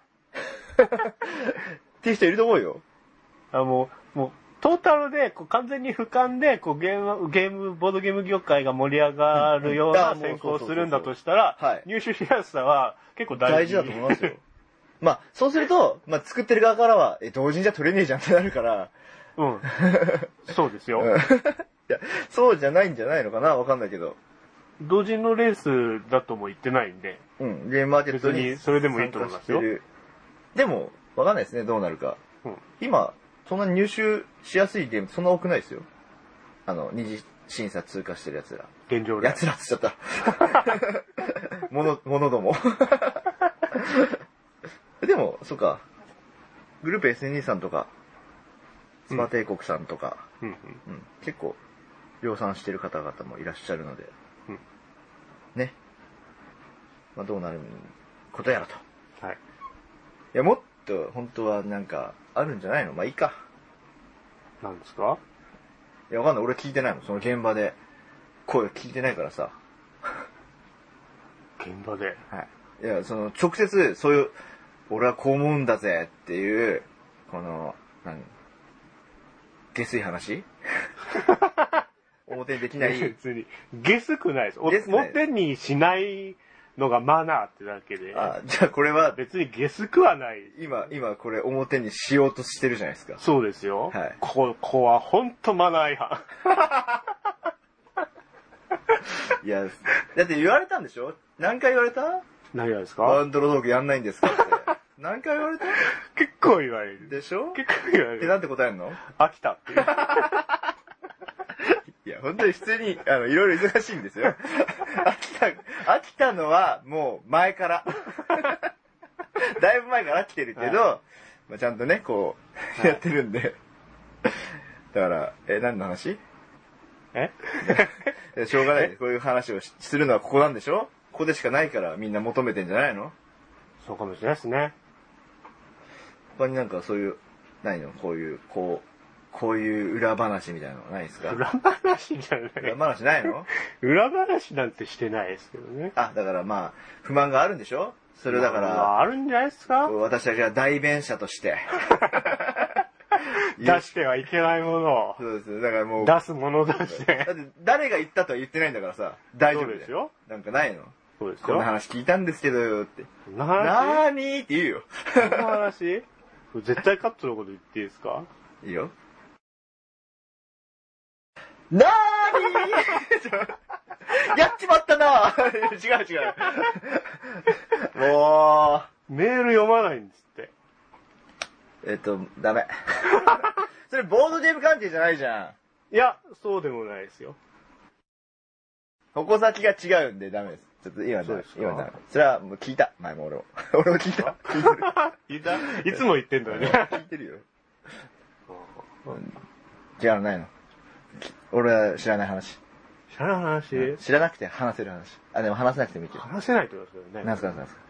っていう人いると思うよ。 あ、もう、もう、トータルで、こう完全に俯瞰で、こうゲーム、ゲーム、ボードゲーム業界が盛り上がるような選考をするんだとしたら、入手しやすさは結構大事。 大事だと思いますよ。まあ、そうすると、まあ、作ってる側からは、え、同人じゃ取れねえじゃんってなるから。 うん。そうですよ。 いや、そうじゃないんじゃないのかな、わかんないけど。 同人のレースだとも言ってないんで。 うん、ゲームマーケットに。 別にそれでもいいと思いますよ。 でも、わかんないですね、どうなるか。うん、今、そんなに入手しやすいゲームそんな多くないですよ。あの、二次審査通過してる奴ら。 現状で。 奴らって言っちゃった。もの、ものども。でも、そっか。グループ エスエヌディー さんとか、スパ帝国さんとか、うんうんうん、結構、量産してる方々もいらっしゃるので、うん、ね。まあ、どうなることやらと。 はい。 いや、もっと、本当はなんか、あるんじゃないの？まあ、いいか。 なんですか？ いや、わかんない。俺聞いてないもん。その現場で。声聞いてないからさ。 現場で？ はい。いや、その、直接、そういう、俺はこう思うんだぜっていう、この、何下水話表にできない。 別に、下水くないです。表にしないのがマナーってだけで。 あ、じゃあこれは。 別に下水くはない。 今、今これ表にしようとしてるじゃないですか。 そうですよ。 はい。 ここはほんとマナー違反。 いや、だって言われたんでしょ？何回言われた？ 何がですか？ バンドロトークやんないんですかって。 何回言われた？ 結構言われる。 でしょ？ 結構言われる。 え、なんて答えんの？ 飽きたっていう。 いや、本当に普通に、あの、いろいろ忙しいんですよ。飽きた、飽きたのは、もう、前から。だいぶ前から飽きてるけど、はい、まあ、ちゃんとね、こう、はい、やってるんで。だから、え、何の話？ えしょうがない。こういう話をするのはここなんでしょ？ここでしかないからみんな求めてんじゃないの？ そうかもしれないですね。 他になんかそういう、ないの？こういう、こう、こういう裏話みたいなのないですか？ 裏話じゃない。 裏話ないの？ 裏話なんてしてないですけどね。 あ、だからまあ、不満があるんでしょ？それだから。まあ、あるんじゃないですか？ 私たちは代弁者として。 出してはいけないものを。 そうです。だからもう。 出すもの出して。 だって誰が言ったとは言ってないんだからさ、大丈夫ですよ。 なんかないの？ そうですよ。 こんな話聞いたんですけどよって。 なーにーって言うよ。 そんな話？絶対カットのこと言っていいですか？ いいよ。なーにーやっちまったな違う違う。もう。メール読まないんですって。 えっと、ダメ。それボードゲーム関係じゃないじゃん。いや、そうでもないですよ。 矛先が違うんでダメです。ちょっと今ダメ。今ダメ。それはもう聞いた。前も俺も。俺も聞いた。 聞いてる。聞いた？いつも言ってんだよね。 聞いてるよ。違うのないの？俺は知らない話。 知らない話？ 知らなくて話せる話。あ、でも話せなくてもいいけど。 話せないってことですよね。 なんすかなんすか。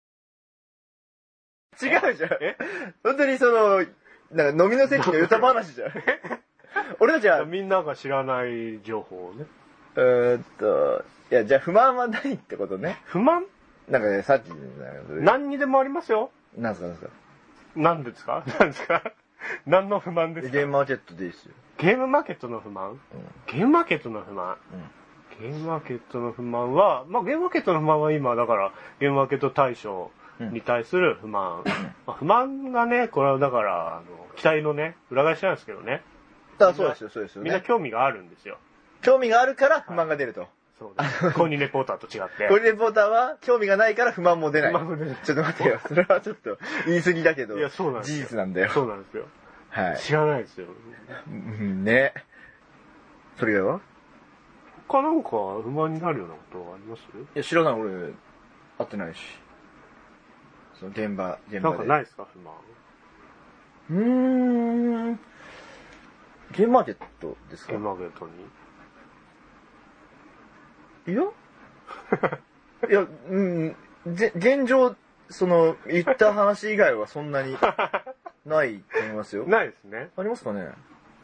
違うじゃん。え？本当にその、なんか飲みの席の歌話じゃん。俺たちは。 みんなが知らない情報をね。 うーんと、いや、じゃあ不満はないってことね。 不満？ なんかね、さっき、 何にでもありますよ。 なんすかなんすか。 何ですか何ですか何の不満ですか？ ゲームマーケットでいいですよ。 ゲームマーケットの不満、うん、ゲームマーケットの不満、うん、ゲームマーケットの不満は、まあゲームマーケットの不満は今、だから、ゲームマーケット大賞に対する不満。うん、まあ、不満がね、これはだから、あの、期待のね、裏返しなんですけどね。 あ、そうですよ、そうですよ、ね。 みんな興味があるんですよ。 興味があるから不満が出ると。はい、 そうです。コーニーレポーターと違って。 コーニーレポーターは興味がないから不満も出ない。 不満も出ない。 ちょっと待ってよ。それはちょっと言い過ぎだけど。 いや、そうなんですよ。 事実なんだよ。 そうなんですよ。 はい。 知らないですよ。 ね。それ以外は？ 他なんか不満になるようなことはあります？ いや、知らない。俺、会ってないし。その現場、現場で。 なんかないですか、不満。 うーん。ゲームマーケットですか？ ゲームマーケットに。 いやいや、うん、ぜ、現状、その、言った話以外はそんなにないと思いますよ。 ないですね。 ありますかね？なんか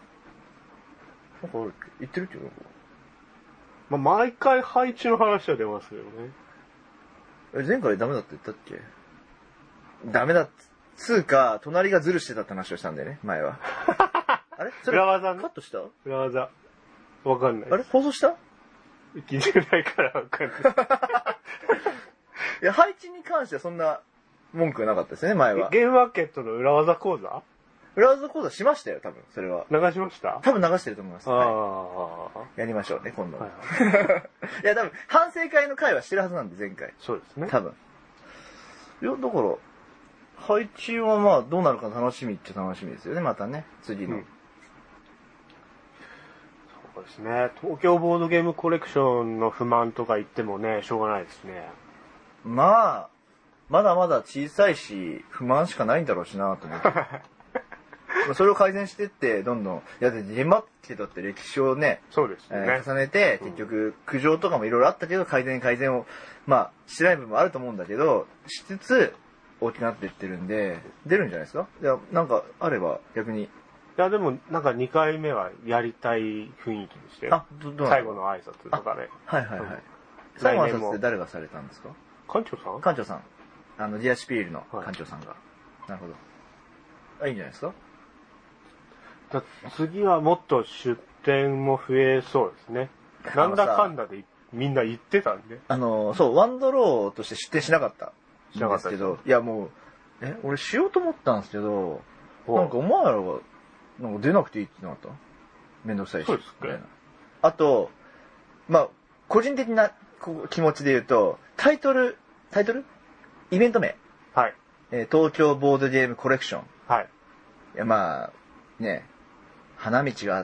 言ってるっていうの？ まあ、毎回配置の話は出ますよね。 え、前回ダメだって言ったっけ？ダメだっつうか、隣がズルしてたって話をしたんだよね、前は。あれそれ裏技ね。 カットした？ 裏技。わかんない。 あれ放送した？ 聞いてないからわかんない。 いや、配置に関してはそんな文句なかったですね、前は。 ゲームマーケットの裏技講座？ 裏技講座しましたよ、多分、それは。 流しました？ 多分流してると思います。 ああ、 はい、やりましょうね、今度。はいはい、いや、多分、反省会の会はしてるはずなんで、前回。 そうですね。 多分。いや、だから、配置はまあ、どうなるか楽しみっちゃ楽しみですよね、またね、次の。うん、 そうですね。東京ボードゲームコレクションの不満とか言ってもね、しょうがないですね。 まあ、まだまだ小さいし、不満しかないんだろうしなと思って。それを改善してって、どんどん、いや、で、ゲームマーケットって歴史をね、 そうですね、 えー、重ねて、結局、苦情とかもいろいろあったけど、改善改善を、まあ、してない部分もあると思うんだけど、しつつ、大きくなっていってるんで、出るんじゃないですか？いや、なんか、あれば、逆に。 いや、でも、なんかにかいめはやりたい雰囲気でしたよ。 あ、ど、どう最後の挨拶とかで。 はいはいはい。最後の挨拶って誰がされたんですか？ 館長さん？ 館長さん。あの、ディアシピールの館長さんが。はい、なるほど。あ、いいんじゃないですか？ だ次はもっと出店も増えそうですね。なんだかんだでみんな言ってたんで。 あの、そう、ワンドローとして出店しなかった。しなかったですけど、いやもう、え、俺しようと思ったんですけど、なんかお前らが、なんか出なくていいってなった？めんどくさいし。 そうですか。 あと、まあ、個人的な気持ちで言うと、タイトル、タイトル？イベント名。 はい。 えー、東京ボードゲームコレクション。 はい。 いや、まあ、ね、花道があって、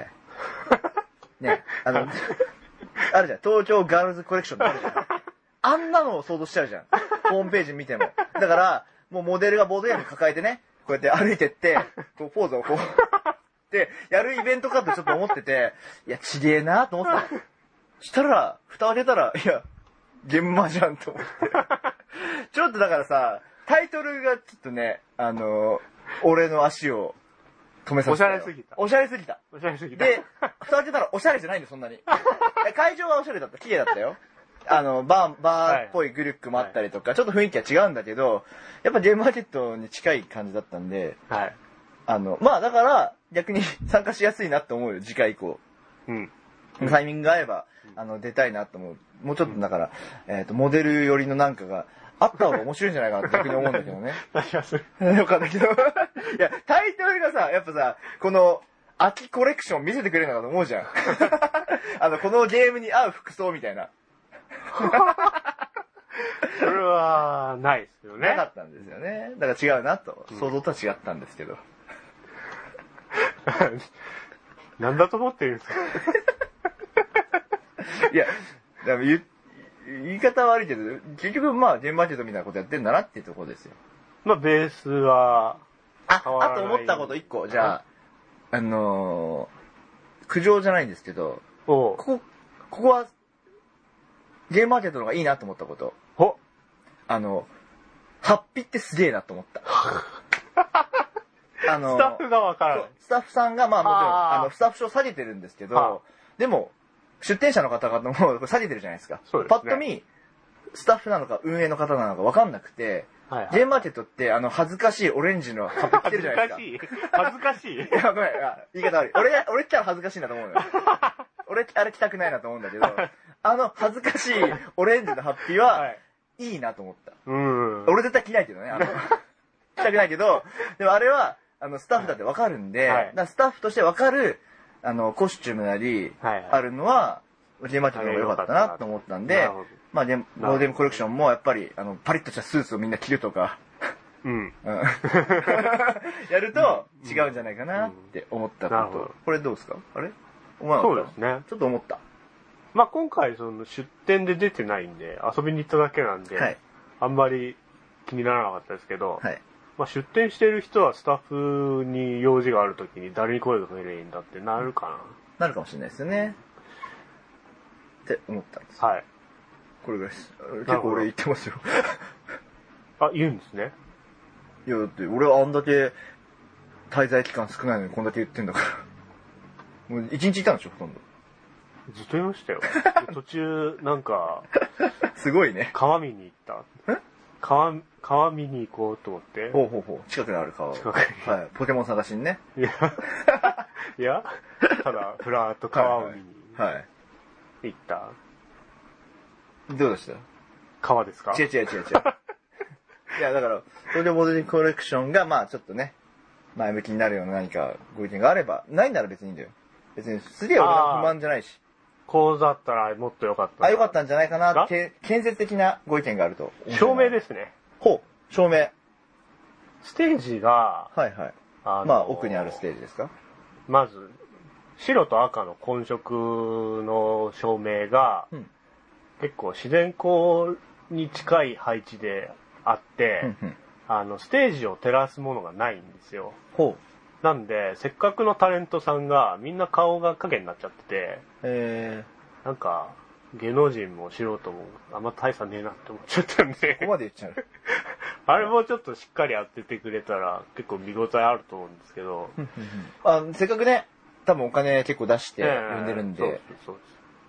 ね、あの、あるじゃん。東京ガールズコレクションってあるじゃん。あんなのを想像しちゃうじゃん。ホームページ見ても。だから、もうモデルがボードゲーム抱えてね、こうやって歩いてって、こうポーズをこう、で、やるイベントかってちょっと思ってて、いや、ちげえなと思ってた。したら、蓋開けたら、いや、現場じゃんと思って。ちょっとだからさ、タイトルがちょっとね、あのー、俺の足を止めさせた。 おしゃれすぎた。 おしゃれすぎた。 おしゃれすぎた。 で、蓋開けたらおしゃれじゃないんだよ、そんなに。会場はおしゃれだった。綺麗だったよ。あの、バー、バーっぽいグリュックもあったりとか、はい、ちょっと雰囲気は違うんだけど、やっぱゲームマーケットに近い感じだったんで、 はい。 あの、まあだから、逆に参加しやすいなと思うよ、次回以降。 うん。 タイミングが合えば、あの、出たいなと思う。もうちょっとだから、うん、えっと、モデル寄りのなんかがあった方が面白いんじゃないかなって逆に思うんだけどね。 何がするよかったけど。いや、タイトルがさ、やっぱさ、この、秋コレクション見せてくれるのかと思うじゃん。あの、このゲームに合う服装みたいな。 それは、ないですよね。 なかったんですよね。だから違うなと。想像とは違ったんですけど。 なんだと思ってるんですかいや、だから言、言い方は悪いけど、結局まあ、ゲームマーケットみたいなことやってんだなっていうところですよ。 まあ、ベースは、 あ、あと思ったこと一個。じゃあ、あのー、苦情じゃないんですけど、ここ、ここは、ゲームマーケットの方がいいなと思ったこと。 おあの、ハッピーってすげえなと思った。あの、 スタッフがわからない。 スタッフさんが、まあもちろん、あの、スタッフ証下げてるんですけど、でも、出店者の方々も下げてるじゃないですか。 そうですね。 パッと見、スタッフなのか運営の方なのかわかんなくて、はいはい、ゲームマーケットって、あの、恥ずかしいオレンジのハッピー着てるじゃないですか。 恥ずかしい恥ずかしいいや、ごめん、言い方悪い。俺が、俺来たら恥ずかしいなと思うのよ。俺、あれ着たくないなと思うんだけど、あの、恥ずかしいオレンジのハッピーは、はい、いいなと思った。 うん。 俺絶対着ないけどね、あの、着たくないけど、でもあれは、あの、スタッフだってわかるんで、はい、だからスタッフとしてわかる、あの、コスチュームなり、はいはい、あるのは、ゲームマーケットの方が良かったなと思ったんで、まあ、ボードゲームコレクションもやっぱり、あの、パリッとしたスーツをみんな着るとか、うん。やると違うんじゃないかなって思ったこと。うん、これどうですか？あれ思わなかった？ そうですね。 ちょっと思った。 まあ、今回その出店で出てないんで、遊びに行っただけなんで、はい、あんまり気にならなかったですけど、はい、まあ、出店してる人はスタッフに用事があるときに誰に声がかければいいんだってなるかな。 なるかもしれないですよね。って思ったんです。 はい。 これぐらいです。結構俺言ってますよ。 あ、言うんですね。 いや、だって俺はあんだけ滞在期間少ないのにこんだけ言ってんだから。もう一日いたんでしょ、ほとんど。 ずっといましたよ。途中、なんか、 すごいね。 川見に行った。川、川見に行こうと思って。 ほうほうほう。近くにある川。近くに。はい。ポケモン探しにね。 いや、いや、ただ、ふらーっと川を見に行った。はいはい、 どうでした？ 川ですか？ 違う違う違う違う。いや、だから、東京ボードゲームコレクションが、まあちょっとね、前向きになるような何かご意見があれば、ないなら別にいいんだよ。別に、すげえ俺は不満じゃないし。 講座だったらもっと良かった。 あ、良かったんじゃないかなって、建設的なご意見があると。 照明ですね。 ほう、照明。 ステージが、 はいはい。あのー、まあ奥にあるステージですか？ まず、白と赤の混色の照明が、うん、結構自然光に近い配置であって、うんうん、あの、ステージを照らすものがないんですよ。 ほう。 なんで、せっかくのタレントさんがみんな顔が影になっちゃってて、 えー、なんか、芸能人も素人もあんま大差ねえなって思っちゃったんで。 ここまで言っちゃう。 あれもちょっとしっかり当ててくれたら結構見応えあると思うんですけど。 あ、せっかくね、多分お金結構出して呼んでるんで。 えー、そうです、そうです。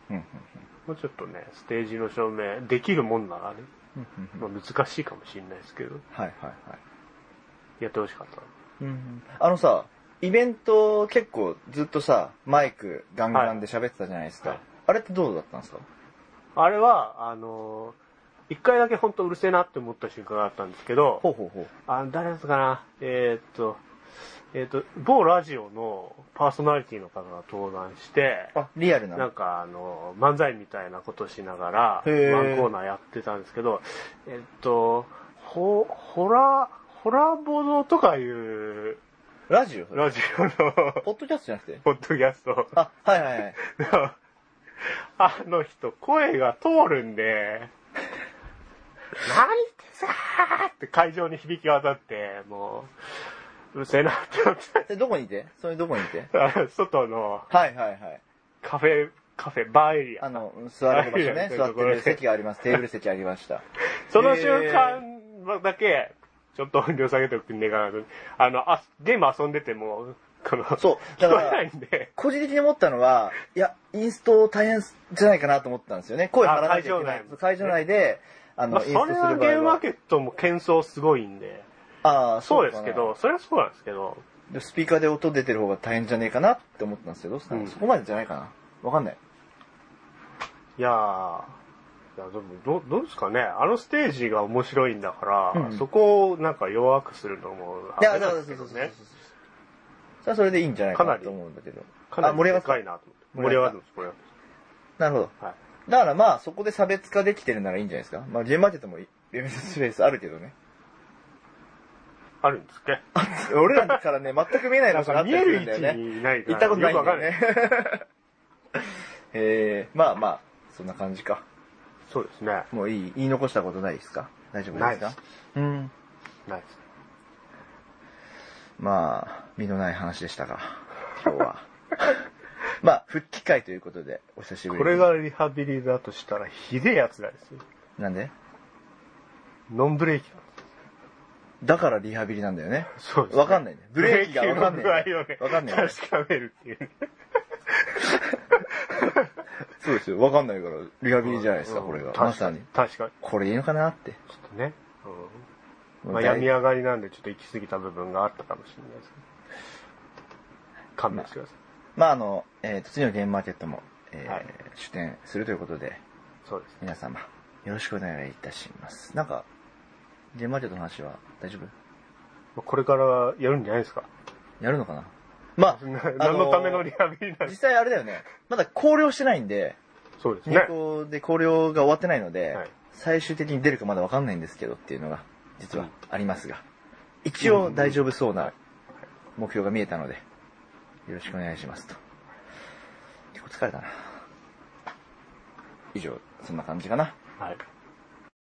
もうちょっとね、ステージの照明できるもんならね、まあ、難しいかもしれないですけど。 はいはいはい。 やってほしかった。 うん、あのさ、イベント結構ずっとさ、マイクガンガンで喋ってたじゃないですか。はいはい、あれってどうだったんですか？ あれは、あのー、一回だけ本当うるせえなって思った瞬間があったんですけど、 ほうほうほう。 あ、誰ですかな、えー、っと、えー、っと、某ラジオのパーソナリティの方が登壇して、 あ、リアルな。 なんかあの、漫才みたいなことしながら、ワンコーナーやってたんですけど、えー、っと、 ほ、ホラ、ホラボドとかいう、 ラジオラジオの、 ポッドキャストじゃなくてポッドキャスト。 あ、はいはいはい。 あの人、声が通るんで、何言ってさーって会場に響き渡って、もう、うるせえなって思って。 え、どこにいてそれどこにいて外の、 はいはいはい。 カフェ、カフェ、バーエリア。 あの、座る場所ね、座ってる席があります。テーブル席ありました。 その瞬間だけ、ちょっと音量下げておくんねえかなと。あの、あ、ゲーム遊んでても、この、 そう、だから、 ないんで個人的に思ったのは、いや、インスト大変じゃないかなと思ったんですよね。声張らなきゃいけない。会場内で、あの、 まあ、 インストする場合は。 それはゲームマーケットも喧騒すごいんで。 ああ、 そうですけど、それはそうなんですけど。 スピーカーで音出てる方が大変じゃねえかなって思ったんですけど、うん、そこまでじゃないかな。わかんない。 いやー、いやでもど、どうですかね。あのステージが面白いんだから、うん、そこをなんか弱くするのも、 いや、だからそうそうそうそう。それはそれでいいんじゃないかなと思うんだけど。 かなり盛り上がるなと思って。盛り上がるんです、これは。 なるほど。はい。だからまあ、そこで差別化できてるならいいんじゃないですか。まあ、ゲームマーケットもレミススペースあるけどね。 あるんですっけ俺らからね、全く見えない場所があったりするんだよね。 見える位置にいないから。 行ったことないんだよね。えー、まあまあ、そんな感じか。 そうですね。 もういい、言い残したことないですか？大丈夫ですか？ ないです。 うん。 ないです。 まあ、身のない話でしたが、今日は。まあ、復帰会ということで、お久しぶりに。 これがリハビリだとしたら、ひでえやつらですよ。 なんで？ ノンブレーキなんです。 だからリハビリなんだよね。 そうですね。 わかんないね。ブレーキがわかんない、 ね。 わかんない、 ね。確かめるっていうね。 そうですよ。わかんないから、リハビリじゃないですか、これが。まさに。 確かに。 これいいのかなって。ちょっとね。うん、まあ、病み上がりなんで、ちょっと行き過ぎた部分があったかもしれないですね。勘弁してください。 まあ、まあ、あの、えっ、ー、と、次のゲームマーケットも、えーはい、出展するということで、 そうです、ね。 皆様、よろしくお願いいたします。なんか、ゲームマーケットの話は大丈夫？ これからやるんじゃないですか？ やるのかな？まあ、 何のためのリハビリなんですか？ 実際あれだよね。まだ考慮してないんで、 そうですね。 入校で考慮が終わってないので、はい、最終的に出るかまだわかんないんですけどっていうのが、実はありますが、一応大丈夫そうな目標が見えたので、よろしくお願いしますと。結構疲れたな。以上、そんな感じかな。 はい。